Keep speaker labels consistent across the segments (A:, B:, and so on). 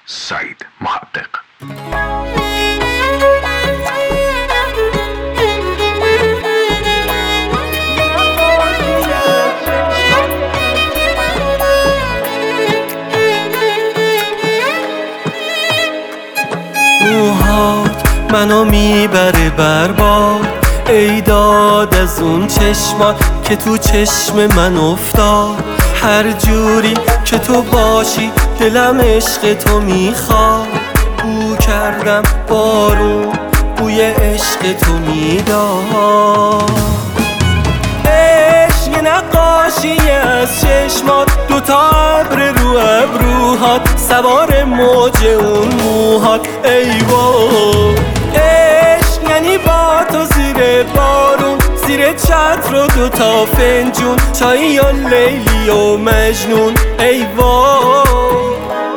A: سعید محقق.
B: موهات منو میبره برباد، ای داد از اون چشمات که تو چشم من افتاد. هر جوری که تو باشی دلم عشق تو میخواد. بو کردم بارون بوی عشق تو میداد. عشق یه نقاشی از چشمات، دوتا ابر رو ابروهات، سوار موج اون موهات. ای وای عشق یعنی با تو زیر بارون، زیر چتر و دوتا فنجون، چایی و لیلی و مجنون. ای وای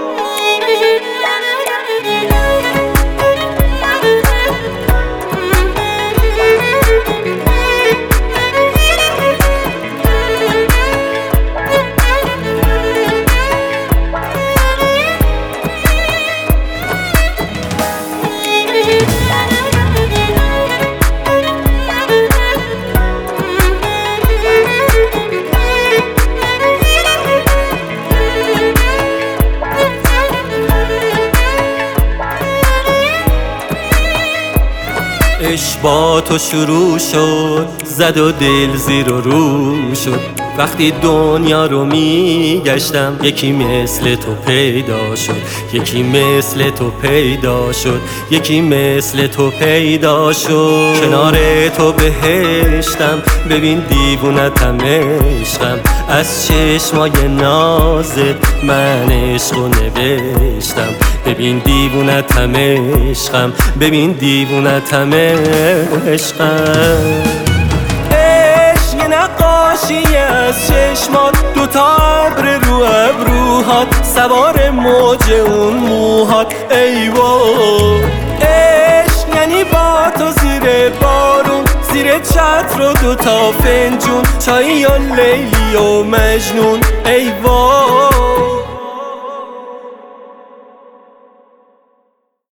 B: عشق با تو شروع شد، زد و دل زیر و رو شد. وقتی دنیا رو میگشتم یکی مثل تو پیدا شد، یکی مثل تو پیدا شد، یکی مثل تو پیدا شد. کنار تو بهشتم، ببین دیوونتم عشقم، از چشمای نازت من عشقو نوشتم. ببین دیوونتم عشقم، ببین دیوونتم عشقم. عشق یه نقاشی از چشمات، دوتا ابر رو ابروهات، سوار موج اون موهات. ای وای عشق یعنی با تو زیر بارون، زیر چتر و دوتا فنجون، چایی و لیلی و مجنون. ای وای